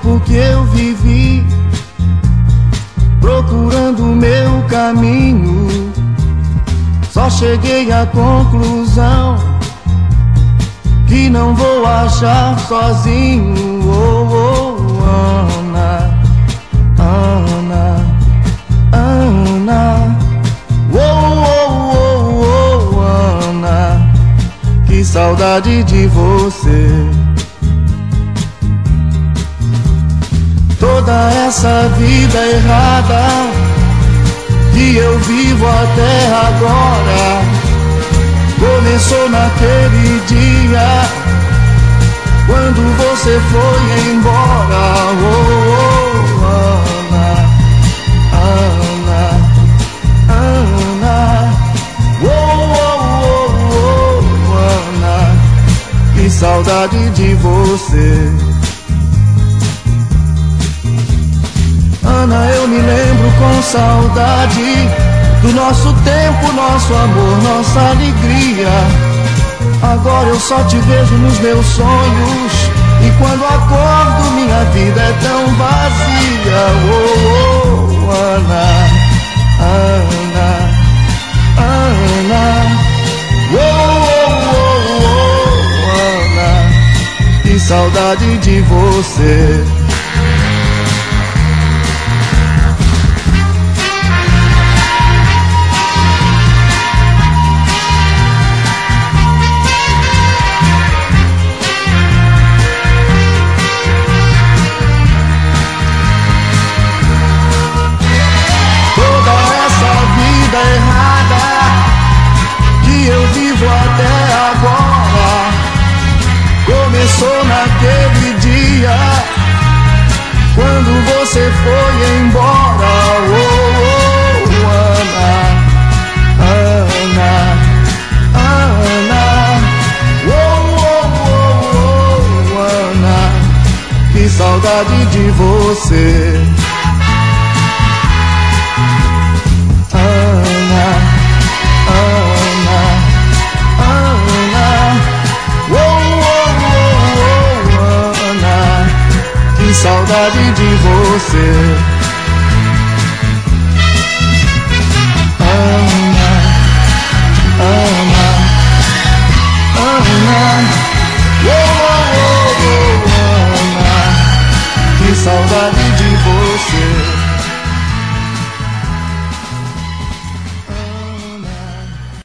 tempo que eu vivi procurando o meu caminho, só cheguei à conclusão que não vou achar sozinho. Oh, oh, Ana, Ana, Ana, oh, oh, oh, oh, Ana, que saudade de você. Toda essa vida errada que eu vivo até agora começou naquele dia quando você foi embora. Oh, oh, Ana, Ana, Ana, oh, oh, oh, oh, Ana, que saudade de você. Ana, eu me lembro com saudade do nosso tempo, nosso amor, nossa alegria. Agora eu só te vejo nos meus sonhos, e quando acordo minha vida é tão vazia. Oh, oh, Ana, Ana, Ana, oh, oh, oh, oh, Ana, que saudade de você. Errada que eu vivo até agora começou naquele dia quando você foi embora. Oh, oh, Ana, Ana, Ana, oh, oh, oh, oh, Ana, que saudade de você.